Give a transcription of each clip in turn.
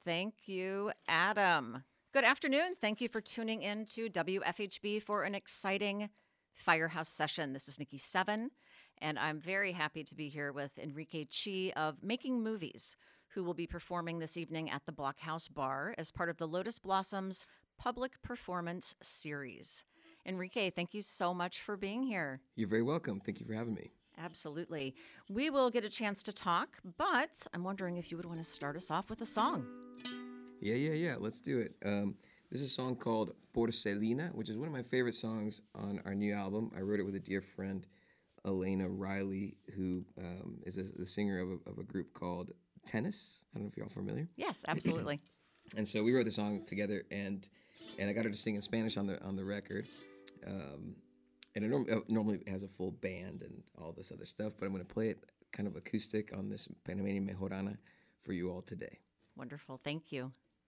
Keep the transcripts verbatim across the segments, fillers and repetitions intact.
Thank you, Adam. Good afternoon. Thank you for tuning in to W F H B for an exciting Firehouse session. This is Nikki Seven, and I'm very happy to be here with Enrique Chi of Making Movies, who will be performing this evening at the Blockhouse Bar as part of the Lotus Blossoms Public Performance Series. Enrique, thank you so much for being here. You're very welcome. Thank you for having me. Absolutely. We will get a chance to talk, but I'm wondering if you would want to start us off with a song. Yeah, yeah, yeah. Let's do it. Um, this is a song called Porcelina, which is one of my favorite songs on our new album. I wrote it with a dear friend, Elena Riley, who um, is a, the singer of a, of a group called Tennis. I don't know if you're all familiar. Yes, absolutely. And so we wrote the song together, and and I got her to sing in Spanish on the on the record. Um, and it norm- uh, normally has a full band and all this other stuff, but I'm going to play it kind of acoustic on this Panameña Mejorana for you all today. Wonderful. Thank you.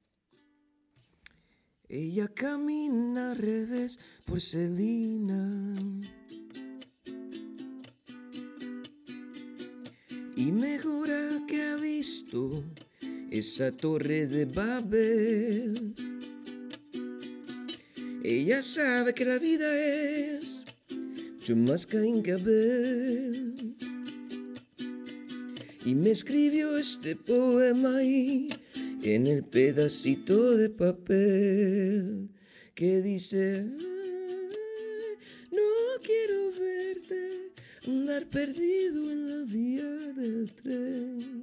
Ella camina al revés, porcelina, y me jura que ha visto esa torre de Babel. Ella sabe que la vida es mucho más que Abel, y me escribió este poema ahí en el pedacito de papel que dice: "Ay, no quiero verte andar perdido en la vía del tren,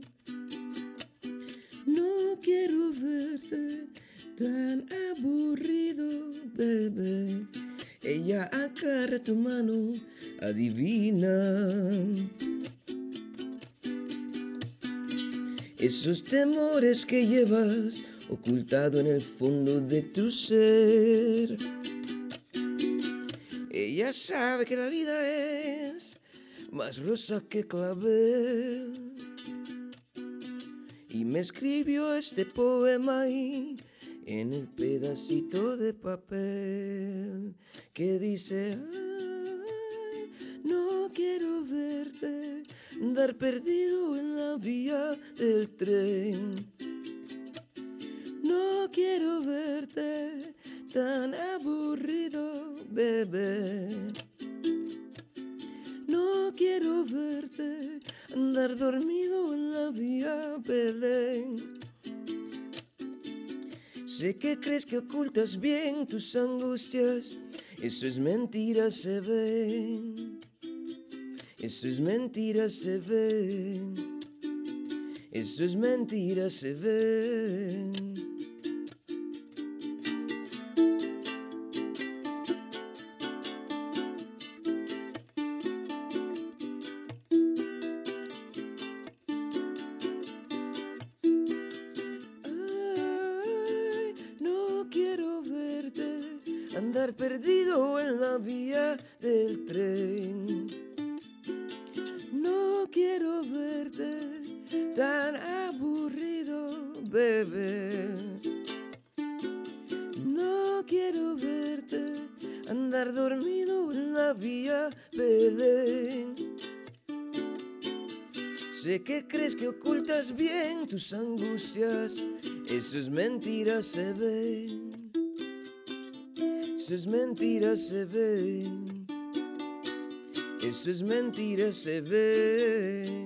no quiero verte tan aburrido, bebé". Ella agarra tu mano, adivina esos temores que llevas ocultado en el fondo de tu ser. Ella sabe que la vida es más rosa que clavel, y me escribió este poema ahí en el pedacito de papel que dice: "Ay, no quiero verte andar perdido en la vía del tren, no quiero verte tan aburrido, bebé, no quiero verte andar dormido en la vía Belén. Sé que crees que ocultas bien tus angustias, eso es mentira, se ven. Eso es mentira, se ven. Eso es mentira, se ven". Ay, no quiero verte andar perdido en la vía del tren, no quiero verte tan aburrido, bebé, no quiero verte andar dormido en la vía Belén. Sé que crees que ocultas bien tus angustias, eso es mentira, se ven. Eso es mentira, se ven. Eso es mentira, se ven.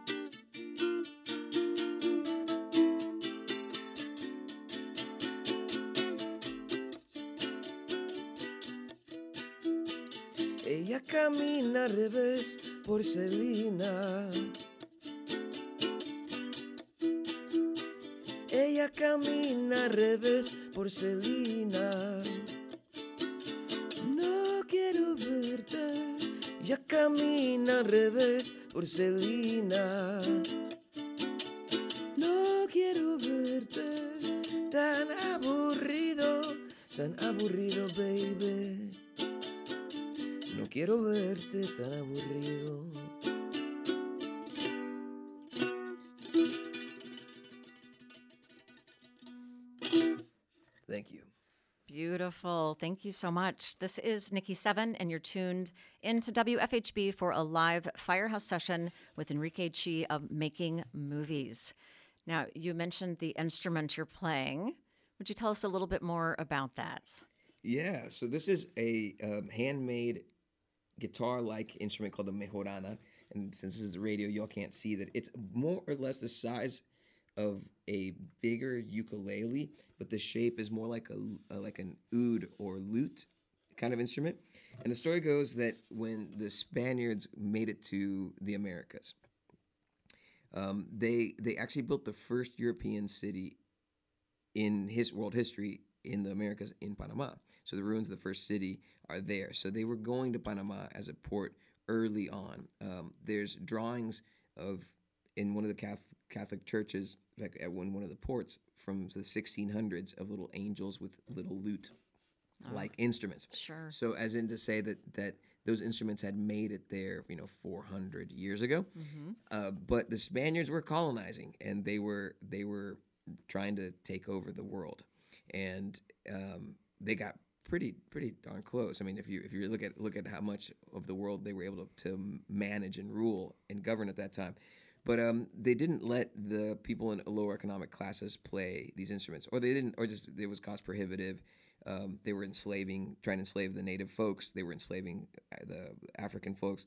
Ella camina al revés, porcelina. Ella camina al revés, porcelina. No quiero verte. Ella camina al revés, porcelina. No quiero verte tan aburrido, tan aburrido, baby. No quiero verte tan aburrido. Thank you. Beautiful. Thank you so much. This is Nikki Seven, and you're tuned into W F H B for a live Firehouse session with Enrique Chi of Making Movies. Now, you mentioned the instrument you're playing. Would you tell us a little bit more about that? Yeah, so this is a um, handmade guitar-like instrument called a mejorana. And since this is the radio, y'all can't see that. It's more or less the size of a bigger ukulele, but the shape is more like a, a like an oud or lute kind of instrument. And the story goes that when the Spaniards made it to the Americas, um, they they actually built the first European city in his world history in the Americas in Panama. So the ruins of the first city are there. So they were going to Panama as a port early on. Um, there's drawings of in one of the Catholic, Catholic churches, like at one one of the ports from the sixteen hundreds, of little angels with little lute like oh, instruments. Sure. So as in to say that that those instruments had made it there, you know, four hundred years ago. Mm-hmm. Uh, but the Spaniards were colonizing, and they were they were trying to take over the world, and um, they got pretty pretty darn close. I mean, if you if you look at look at how much of the world they were able to, to manage and rule and govern at that time. But um, they didn't let the people in lower economic classes play these instruments, or they didn't, or just it was cost prohibitive. Um, they were enslaving, trying to enslave the native folks. They were enslaving the African folks,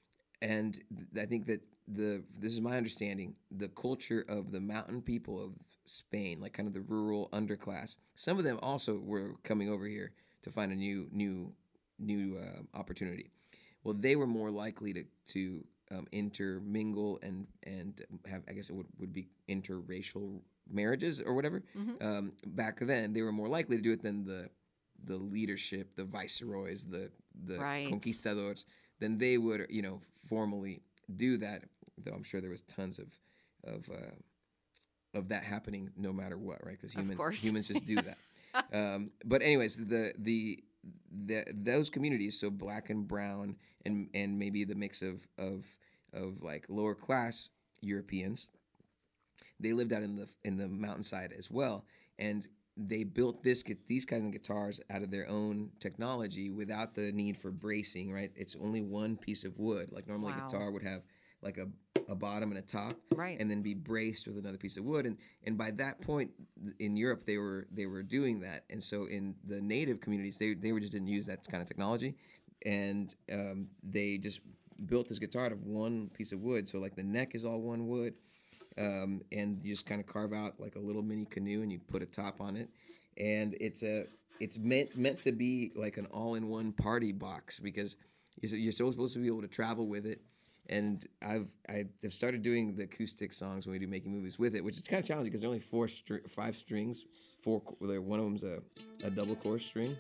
and th- I think that the this is my understanding. The culture of the mountain people of Spain, like kind of the rural underclass, some of them also were coming over here to find a new new new uh, opportunity. Well, they were more likely to to um, intermingle and and have, I guess it would, would be interracial marriages or whatever. Mm-hmm. Um, back then, they were more likely to do it than the the leadership, the viceroys, the the right. conquistadors. Then they would, you know, formally do that. Though I'm sure there was tons of of uh, of that happening, no matter what, right? Because humans humans just do that. um, but anyways, the the the those communities, so black and brown, and and maybe the mix of of of like lower class Europeans, they lived out in the in the mountainside as well, and they built this these kinds of guitars out of their own technology without the need for bracing. Right, it's only one piece of wood. Like normally, wow. a guitar would have like a a bottom and a top, right. and then be braced with another piece of wood. And and by that point in Europe, they were they were doing that. And so in the native communities, they they were just didn't use that kind of technology, and um, they just built this guitar out of one piece of wood. So like the neck is all one wood, um, and you just kind of carve out like a little mini canoe, and you put a top on it, and it's a it's meant meant to be like an all-in-one party box, because you're, you're so supposed to be able to travel with it. And I've I've started doing the acoustic songs when we do Making Movies with it, which is kind of challenging because there are only four, str- five strings. Four, one of them's a, a double chorus string.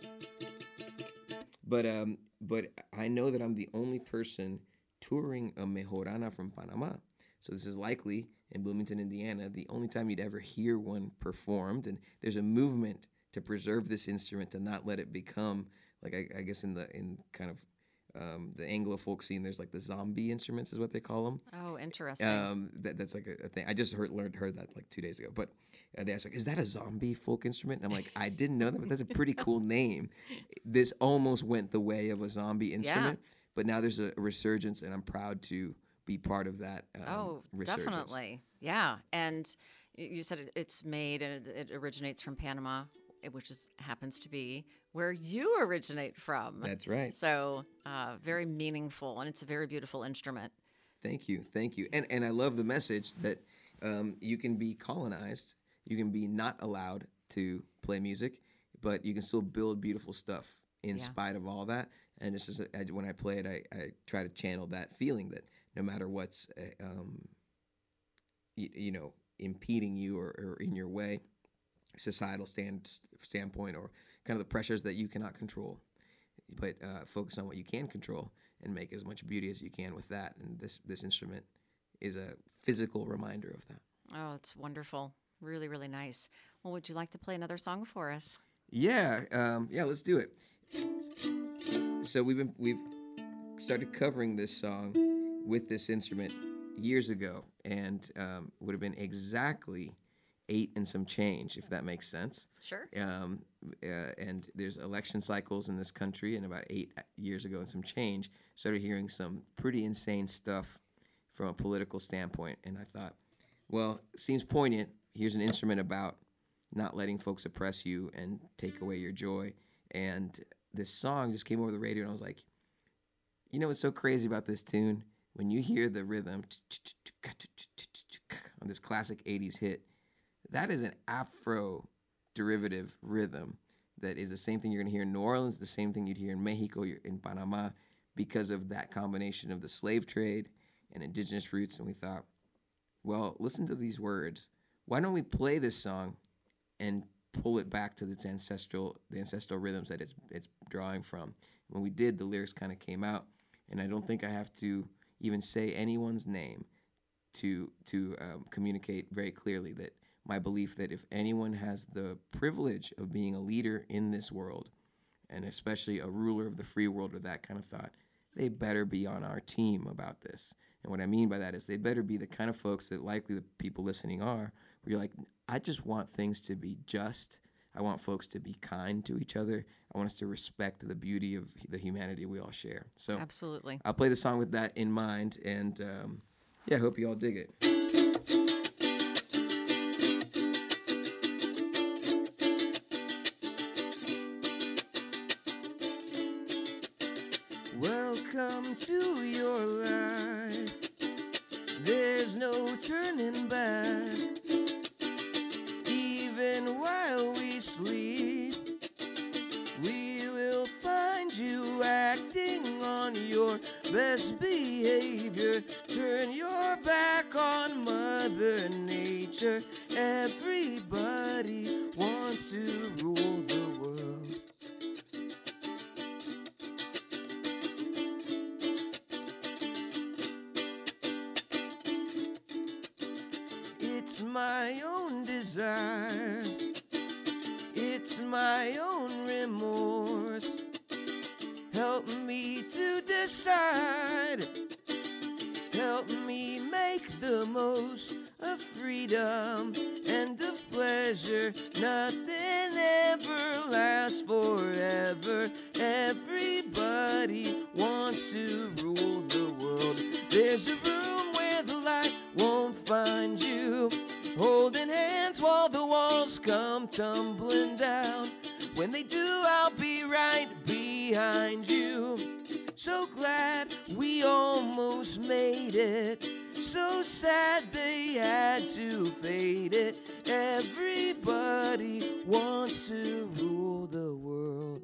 But um, but I know that I'm the only person touring a mejorana from Panama. So this is likely in Bloomington, Indiana, the only time you'd ever hear one performed. And there's a movement to preserve this instrument, to not let it become like I, I guess in the in kind of Um, the Anglo folk scene, there's like the zombie instruments is what they call them. Oh, interesting. Um, that, that's like a, a thing. I just heard learned heard that like two days ago. But uh, they asked like, is that a zombie folk instrument? And I'm like, I didn't know that, but that's a pretty cool name. This almost went the way of a zombie instrument, yeah. But now there's a resurgence, and I'm proud to be part of that. Um, oh, resurgence. Definitely, yeah. And you said it's made and it originates from Panama, which is happens to be where you originate from. That's right. So uh, very meaningful, and it's a very beautiful instrument. Thank you, thank you. And and I love the message that um, you can be colonized, you can be not allowed to play music, but you can still build beautiful stuff in yeah. spite of all that. And it's just I, when I play it, I, I try to channel that feeling that no matter what's uh, um, you, you know impeding you or, or in your way, societal stand standpoint, or kind of the pressures that you cannot control, but uh, focus on what you can control and make as much beauty as you can with that. And this this instrument is a physical reminder of that. Oh, it's wonderful. Really, really nice. Well, would you like to play another song for us? Yeah, um, yeah, let's do it. So we've been we've started covering this song with this instrument years ago, and um, would have been exactly eight and some change, if that makes sense. Sure. Um, uh, and there's election cycles in this country, and about eight years ago and some change, started hearing some pretty insane stuff from a political standpoint. And I thought, Well, it seems poignant. Here's an instrument about not letting folks oppress you and take away your joy. And this song just came over the radio, and I was like, you know what's so crazy about this tune? When you hear the rhythm on this classic eighties hit, that is an Afro derivative rhythm that is the same thing you're going to hear in New Orleans, the same thing you'd hear in Mexico, in Panama, because of that combination of the slave trade and indigenous roots. And we thought, well, listen to these words. Why don't we play this song and pull it back to its ancestral, the ancestral rhythms that it's it's drawing from? When we did, the lyrics kind of came out, and I don't think I have to even say anyone's name to to um, communicate very clearly that my belief that if anyone has the privilege of being a leader in this world, and especially a ruler of the free world or that kind of thought, they better be on our team about this. And what I mean by that is they better be the kind of folks that likely the people listening are, where you're like, I just want things to be just. I want folks to be kind to each other. I want us to respect the beauty of the humanity we all share. So absolutely, I'll play the song with that in mind, and um, yeah, I hope you all dig it. Welcome to your life. There's no turning back. Even while we sleep, we will find you acting on your best behavior. Turn your back on Mother Nature. Everybody wants to rule the world. It's my own desire. It's my own remorse. Help me to decide. Help me make the most of freedom and of pleasure. Nothing ever lasts forever. Everybody wants to rule the world. There's a room where the light won't find you, holding hands while the walls come tumbling down. When they do, I'll be right behind you. So glad we almost made it. So sad they had to fade it. Everybody wants to rule the world.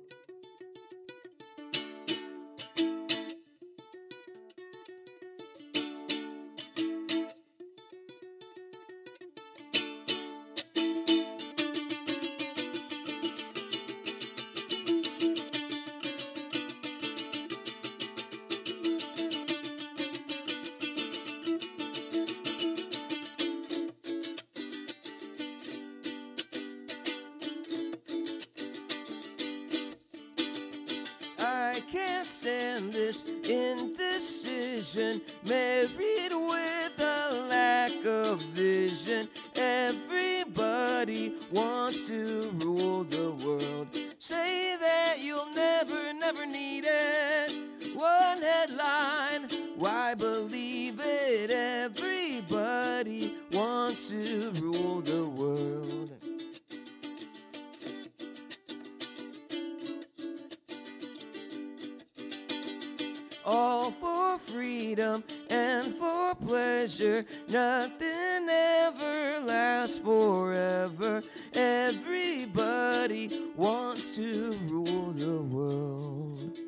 I can't stand this indecision, married with a lack of vision. Everybody wants to rule the world. Say that you'll never, never need it. One headline, why believe it? Everybody wants to rule the world. All for freedom and for pleasure. Nothing ever lasts forever. Everybody wants to rule the world.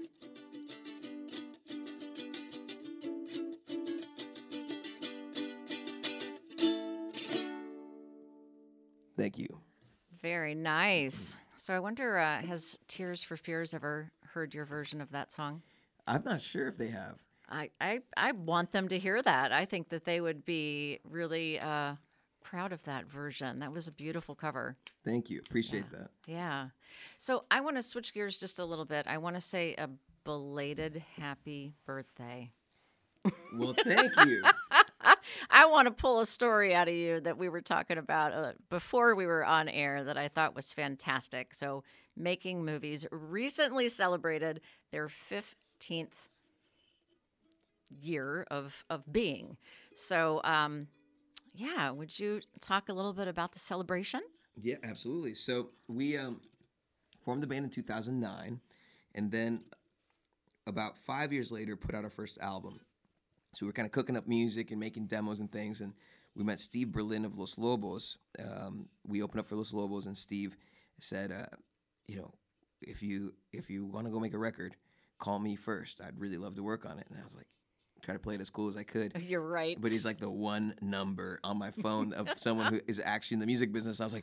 Thank you. Very nice. So I wonder, uh, has Tears for Fears ever heard your version of that song? I'm not sure if they have. I, I, I want them to hear that. I think that they would be really uh, proud of that version. That was a beautiful cover. Thank you. Appreciate Yeah. that. Yeah. So I want to switch gears just a little bit. I want to say a belated happy birthday. Well, thank you. I want to pull a story out of you that we were talking about uh, before we were on air that I thought was fantastic. So Making Movies recently celebrated their fifteenth year of, of being. So um, Yeah. Would you talk a little bit about the celebration? Yeah, absolutely. So we um, formed the band in two thousand nine, and then about five years later, put out our first album. So we were kind of cooking up music and making demos and things, and we met Steve Berlin of Los Lobos. Um, we opened up for Los Lobos, and Steve said, uh, you know, if you if you want to go make a record, call me first. I'd really love to work on it. And I was like, try to play it as cool as I could. You're right. But he's like the one number on my phone of someone who is actually in the music business. I was like,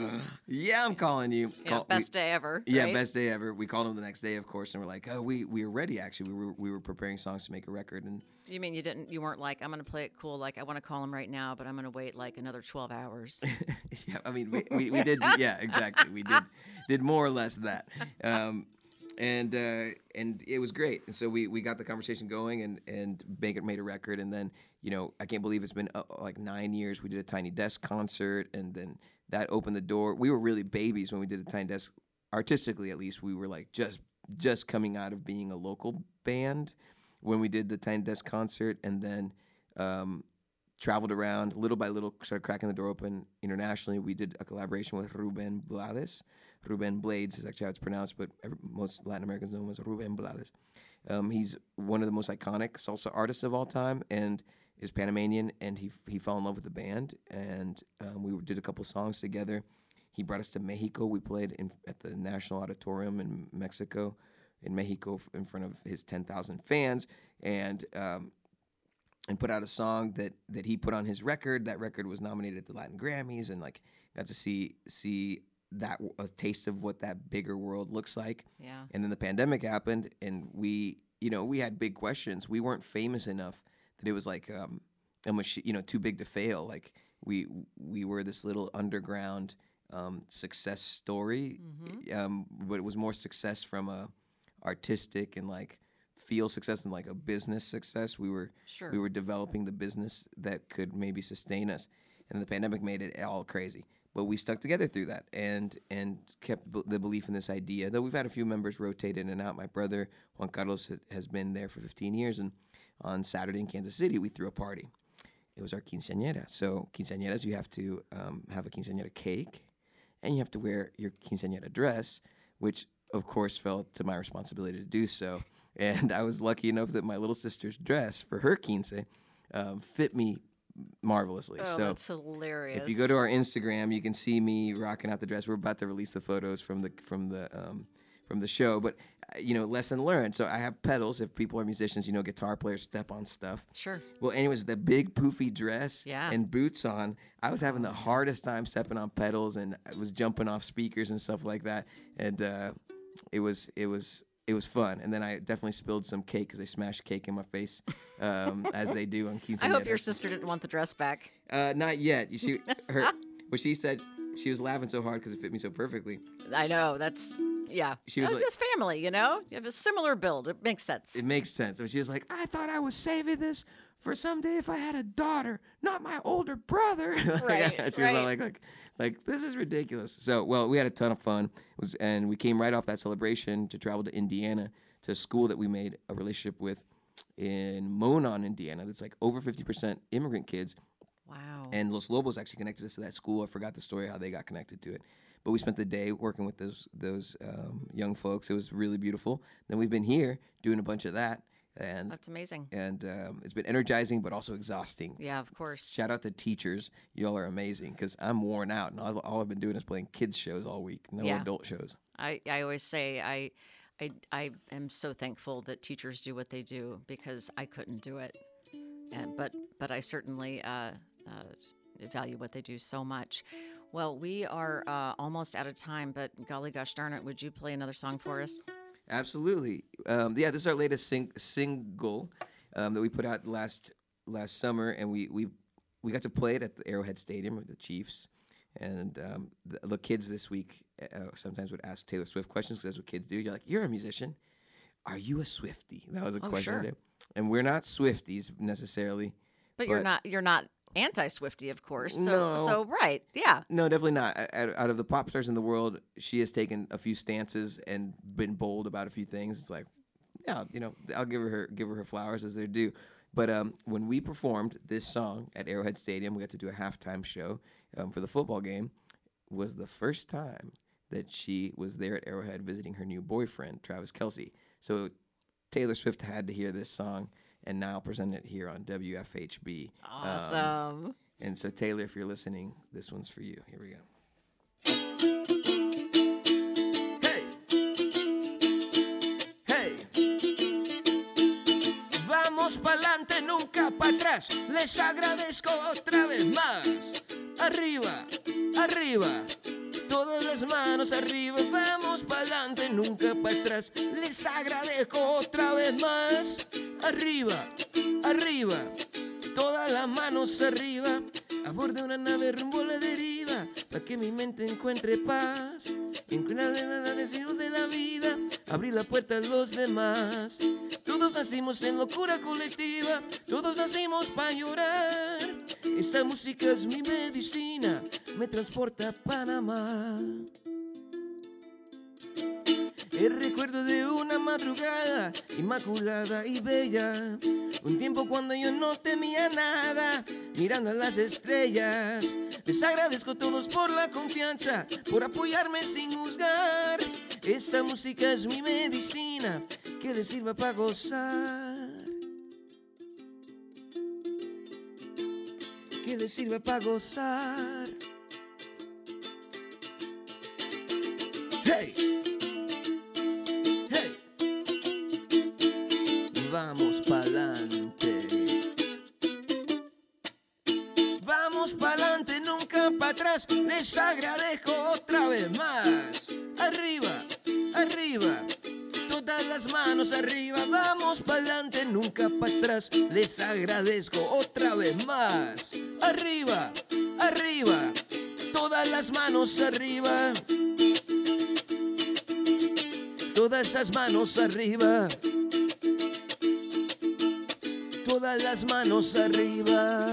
yeah, I'm calling you. Yeah, Call, best we, day ever. Yeah, right? best day ever. We called him the next day, of course, and we're like, oh, we we were ready. Actually, we were we were preparing songs to make a record, and You mean you didn't? You weren't like, I'm going to play it cool. Like, I want to call him right now, but I'm going to wait like another twelve hours. yeah, I mean, we, we, we did, yeah, exactly. We did did more or less that. Um, and uh, and it was great. And so we, we got the conversation going and and make it, made a record. And then, you know, I can't believe it's been uh, like nine years. We did a Tiny Desk concert, and then that opened the door. We were really babies when we did a Tiny Desk. Artistically, at least, we were like just just coming out of being a local band when we did the Tiny Desk concert, and then um, traveled around little by little, started cracking the door open internationally. We did a collaboration with Ruben Blades. Ruben Blades is actually how it's pronounced, but every, most Latin Americans know him as Ruben Blades. Um, he's one of the most iconic salsa artists of all time, and is Panamanian, and he he fell in love with the band, and um, we did a couple songs together. He brought us to Mexico. We played in, at the National Auditorium in Mexico, in Mexico, in front of his ten thousand fans, and um, and put out a song that that he put on his record. That record was nominated at the Latin Grammys, and like got to see see that a taste of what that bigger world looks like. Yeah. And then the pandemic happened, and we, you know, we had big questions. We weren't famous enough that it was like, um, almost, you know, too big to fail. Like we we were this little underground um, success story, Mm-hmm. um, but it was more success from a artistic and like feel success than like a business success. We were Sure. we were developing the business that could maybe sustain us, and the pandemic made it all crazy. But we stuck together through that and and kept b- the belief in this idea. Though we've had a few members rotate in and out. My brother Juan Carlos ha- has been there for fifteen years, and on Saturday in Kansas City we threw a party. It was our quinceañera. So quinceañeras, you have to um, have a quinceañera cake, and you have to wear your quinceañera dress, which of course fell to my responsibility to do so. And I was lucky enough that my little sister's dress for her quince um, fit me marvelously. Oh, so that's hilarious. if you go to our Instagram, you can see me rocking out the dress. We're about to release the photos from the from the um, from the show, but uh, you know, lesson learned. So I have pedals. If people are musicians, you know, guitar players step on stuff. Sure. Well, anyways, the big poofy dress Yeah. and boots on, I was having the hardest time stepping on pedals, and I was jumping off speakers and stuff like that. And uh, it was it was it was fun. And then I definitely spilled some cake because they smashed cake in my face, um, as they do on quinceañeras. I hope your sister didn't want the dress back. Uh, not yet. You see, her what she said. She was laughing so hard because it fit me so perfectly. I know. That's, yeah. She was It's like- a family, you know? You have a similar build. It makes sense. It makes sense. And she was like, I thought I was saving this for someday if I had a daughter, not my older brother. Like, Right, she was right. all like, like, like, this is ridiculous. So, well, we had a ton of fun. It was, and we came right off that celebration to travel to Indiana to a school that we made a relationship with in Monon, Indiana. That's like over fifty percent immigrant kids. Wow. And Los Lobos actually connected us to that school. I forgot the story how they got connected to it. But we spent the day working with those those um, young folks. It was really beautiful. Then we've been here doing a bunch of that. And That's amazing. and um, it's been energizing but also exhausting. Yeah, of course. Shout out to teachers. Y'all are amazing because I'm worn out. And all, all I've been doing is playing kids shows all week. No Yeah. adult shows. I, I always say I, I I am so thankful that teachers do what they do because I couldn't do it. And but but I certainly uh, uh, value what they do so much. Well, we are uh, almost out of time, but golly gosh darn it, would you play another song for us? Absolutely. Um, yeah, this is our latest sing- single um, that we put out last last summer, and we we we got to play it at the Arrowhead Stadium with the Chiefs. And um, the, the kids this week uh, sometimes would ask Taylor Swift questions because that's what kids do. You're like, you're a musician. Are you a Swiftie? That was a Oh, question. sure. I did. And we're not Swifties necessarily. But, you're But- not you're not anti-Swiftie, of course. So No. so right, yeah. No, definitely not. Out out of the pop stars in the world, she has taken a few stances and been bold about a few things. It's like, yeah, you know, I'll give her, her give her her flowers as they're due. But um, when we performed this song at Arrowhead Stadium, we got to do a halftime show um, for the football game. Was the first time that she was there at Arrowhead visiting her new boyfriend, Travis Kelce. So Taylor Swift had to hear this song, and now present it here on W F H B. Awesome. Um, and so, Taylor, if you're listening, this one's for you. Here we go. Hey! Hey! Vamos pa'lante, nunca pa' atrás. Les agradezco otra vez más. Arriba, arriba. Todas las manos arriba, vamos pa'lante, nunca para atrás. Les agradezco otra vez más. Arriba, arriba, todas las manos arriba. A bordo de una nave rumbo a la deriva, para que mi mente encuentre paz. Encuentra la necesidad de la vida, abrir la puerta a los demás. Todos nacimos en locura colectiva, todos nacimos para llorar. Esta música es mi medicina, me transporta a Panamá. El recuerdo de una madrugada inmaculada y bella, un tiempo cuando yo no temía nada, mirando a las estrellas. Les agradezco a todos por la confianza, por apoyarme sin juzgar. Esta música es mi medicina, que les sirva para gozar. Que les sirva para gozar. Hey, hey, vamos pa'lante, vamos pa'lante, nunca para atrás. Les agradezco otra vez más. Arriba, arriba, todas las manos arriba, vamos pa'lante, nunca para atrás. Les agradezco otra vez más. Arriba, arriba, todas las manos arriba. Todas esas manos arriba. Todas las manos arriba.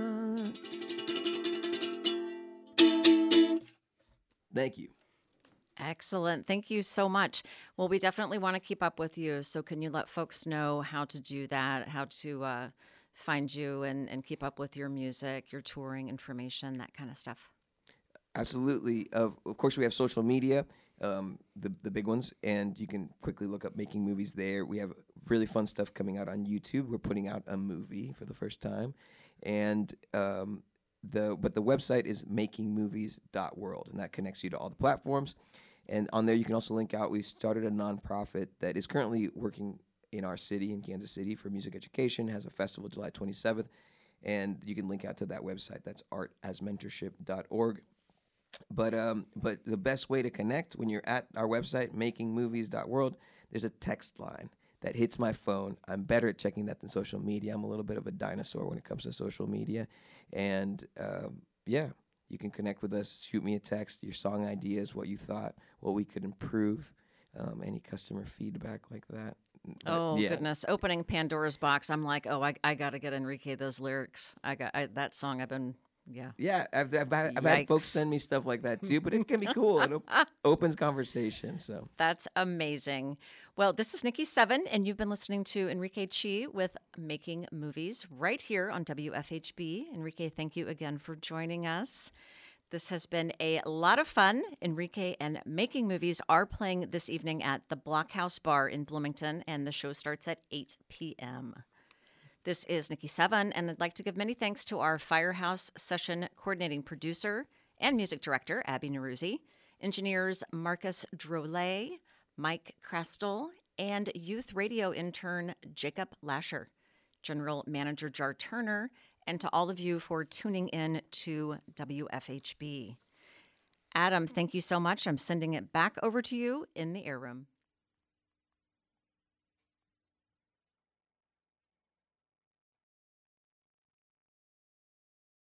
Thank you. Excellent. Thank you so much. Well, we definitely want to keep up with you. So can you let folks know how to do that, how to uh, find you and, and keep up with your music, your touring information, that kind of stuff? Absolutely. Of, of course, we have social media, um, the, the big ones, and you can quickly look up Making Movies there. We have really fun stuff coming out on YouTube. We're putting out a movie for the first time. And um, the but the website is making movies dot world, and that connects you to all the platforms. And on there, you can also link out. We started a nonprofit that is currently working in our city, in Kansas City, for music education, has a festival July twenty-seventh, and you can link out to that website. That's art as mentorship dot org. But um, but the best way to connect when you're at our website, making movies dot world, there's a text line that hits my phone. I'm better at checking that than social media. I'm a little bit of a dinosaur when it comes to social media. And um, yeah, you can connect with us. Shoot me a text, your song ideas, what you thought, what we could improve, um, any customer feedback like that. But, oh, yeah. goodness. Opening Pandora's box. I'm like, oh, I, I got to get Enrique those lyrics. I got I, that song I've been... Yeah. Yeah, I've, I've, had, I've had folks send me stuff like that too, but it can be cool. It op- opens conversation. So that's amazing. Well, this is Nikki Seven, and you've been listening to Enrique Chi with Making Movies right here on W F H B. Enrique, thank you again for joining us. This has been a lot of fun. Enrique and Making Movies are playing this evening at the Blockhouse Bar in Bloomington, and the show starts at eight p.m. This is Nikki Seven, and I'd like to give many thanks to our Firehouse Session coordinating producer and music director, Abby Neruzzi, engineers Marcus Drolet, Mike Krastel, and youth radio intern Jacob Lasher, general manager Jar Turner, and to all of you for tuning in to W F H B. Adam, thank you so much. I'm sending it back over to you in the air room.